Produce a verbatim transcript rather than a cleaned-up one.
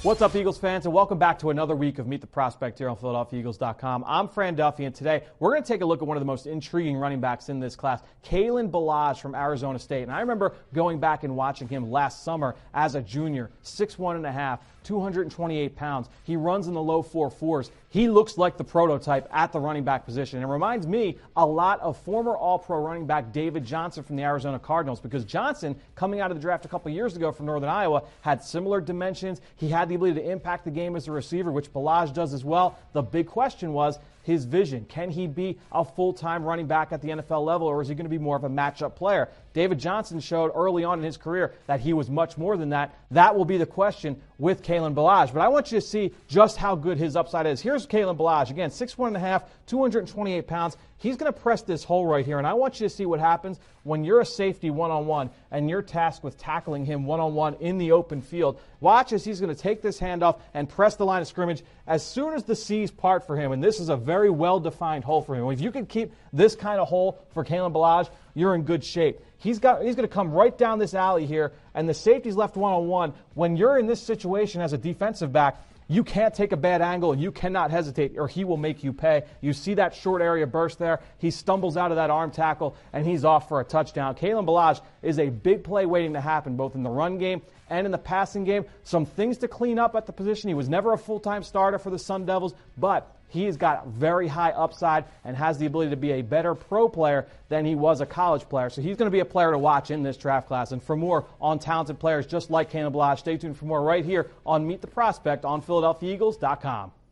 What's up, Eagles fans, and welcome back to another week of Meet the Prospect here on Philadelphia Eagles dot com. I'm Fran Duffy, and today we're going to take a look at one of the most intriguing running backs in this class, Kalen Ballage from Arizona State. And I remember going back and watching him last summer as a junior, six one and a half, two hundred twenty-eight pounds. He runs in the low four fours. He looks like the prototype at the running back position. It reminds me a lot of former All-Pro running back David Johnson from the Arizona Cardinals, because Johnson, coming out of the draft a couple years ago from Northern Iowa, had similar dimensions. He had the ability to impact the game as a receiver, which Ballage does as well. The big question was his vision. Can he be a full-time running back at the N F L level, or is he going to be more of a matchup player? David Johnson showed early on in his career that he was much more than that. That will be the question with Kalen Ballage. But I want you to see just how good his upside is. Here's Kalen Ballage. Again, six one and a half, two hundred twenty-eight pounds. He's going to press this hole right here, and I want you to see what happens when you're a safety one-on-one and you're tasked with tackling him one-on-one in the open field. Watch as he's going to take this handoff and press the line of scrimmage as soon as the C's part for him, and this is a very well-defined hole for him. If you can keep this kind of hole for Kalen Ballage, you're in good shape. He's got. He's going to come right down this alley here, and the safety's left one-on-one. When you're in this situation as a defensive back, you can't take a bad angle, and you cannot hesitate, or he will make you pay. You see that short area burst there. He stumbles out of that arm tackle, and he's off for a touchdown. Kalen Ballage is a big play waiting to happen, both in the run game and in the passing game. Some things to clean up at the position. He was never a full-time starter for the Sun Devils, but he's got very high upside and has the ability to be a better pro player than he was a college player. So he's going to be a player to watch in this draft class. And for more on talented players just like Kalen Ballage, stay tuned for more right here on Meet the Prospect on Philadelphia Eagles dot com.